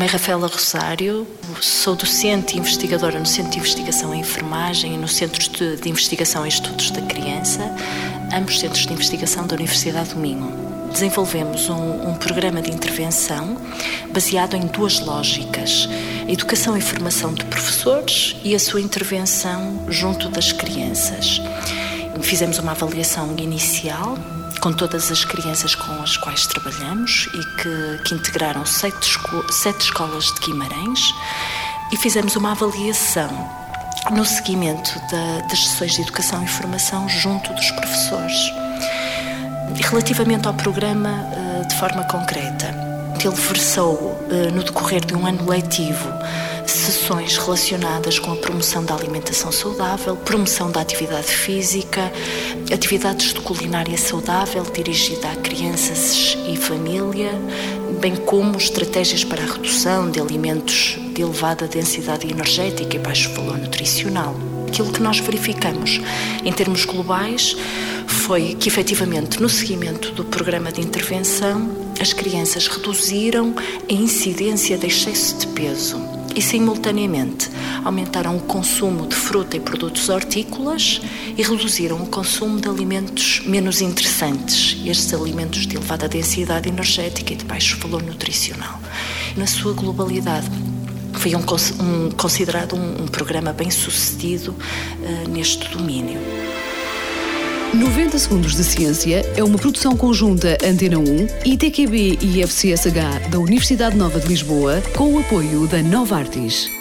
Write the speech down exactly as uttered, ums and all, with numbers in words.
é Rafaela Rosário, sou docente e investigadora no Centro de Investigação em Enfermagem e no Centro de Investigação em Estudos da Criança, ambos centros de investigação da Universidade do Minho. Desenvolvemos um, um programa de intervenção baseado em duas lógicas: a educação e formação de professores e a sua intervenção junto das crianças. Fizemos uma avaliação inicial com todas as crianças com as quais trabalhamos e que, que integraram sete, esco- sete escolas de Guimarães, e fizemos uma avaliação no seguimento da, das sessões de educação e formação junto dos professores. E relativamente ao programa, de forma concreta, ele versou no decorrer de um ano letivo sessões relacionadas com a promoção da alimentação saudável, promoção da atividade física, atividades de culinária saudável dirigida a crianças e família, bem como estratégias para a redução de alimentos de elevada densidade energética e baixo valor nutricional. Aquilo que nós verificamos em termos globais foi que, efetivamente, no seguimento do programa de intervenção, as crianças reduziram a incidência de excesso de peso e, simultaneamente, aumentaram o consumo de fruta e produtos hortícolas e reduziram o consumo de alimentos menos interessantes, estes alimentos de elevada densidade energética e de baixo valor nutricional. Na sua globalidade, foi um, um, considerado um, um programa bem sucedido uh, neste domínio. noventa Segundos de Ciência é uma produção conjunta Antena um, I T Q B e I F C S H da Universidade Nova de Lisboa, com o apoio da Novartis.